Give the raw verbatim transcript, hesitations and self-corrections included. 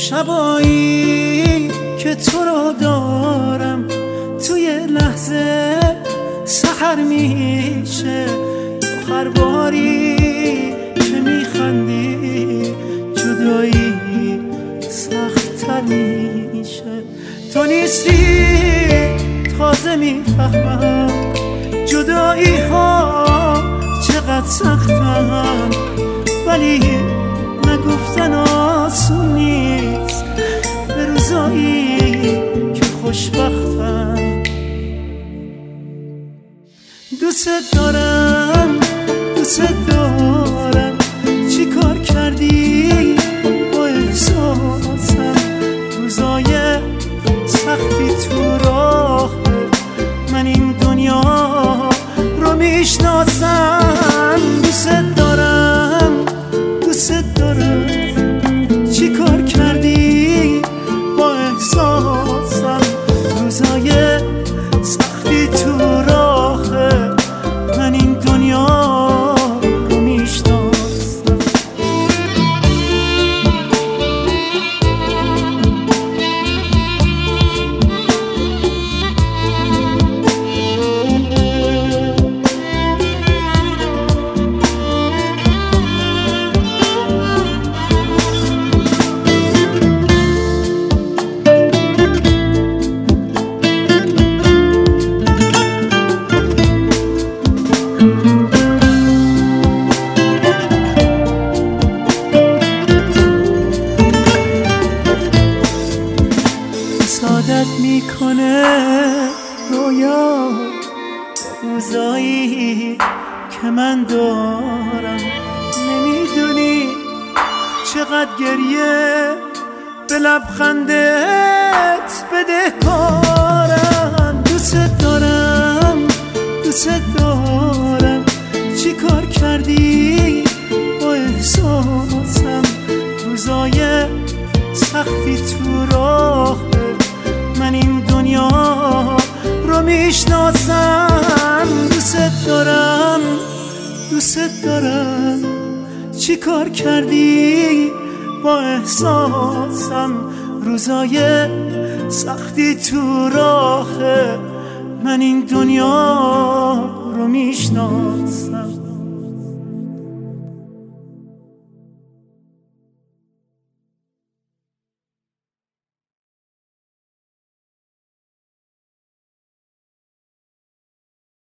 شبایی که تو رو دارم توی لحظه سحر میشه، تو هر باری که میخندی جدایی سخت‌تر میشه. تو نیستی تازه میفهمم جدایی ها چقدر سختن، ولی نگفتن آسون نیست به روزایی که خوشبختم. دوست دارم دوست دارم چی کار کردی با احساسم، روزای سختی تو راه من این دنیا رو میشناسم. دوست دارم دوست دارم چی کار کردی با احساسم، روزای سختی تو راه من این دنیا رو میشناسم. سادت میکنه رویا روزایی که من دارم، نمیدونی چقدر گریه به لبخندت بدهکارم. دوست دارم دوست دارم چی کار کردی با احساسم، روزای سختی تو راه من این دنیا رو میشناسم. دوست دارم دوست دارم چی کار کردی با احساسم، روزای سختی تو راه من این دنیا رو میشناسم.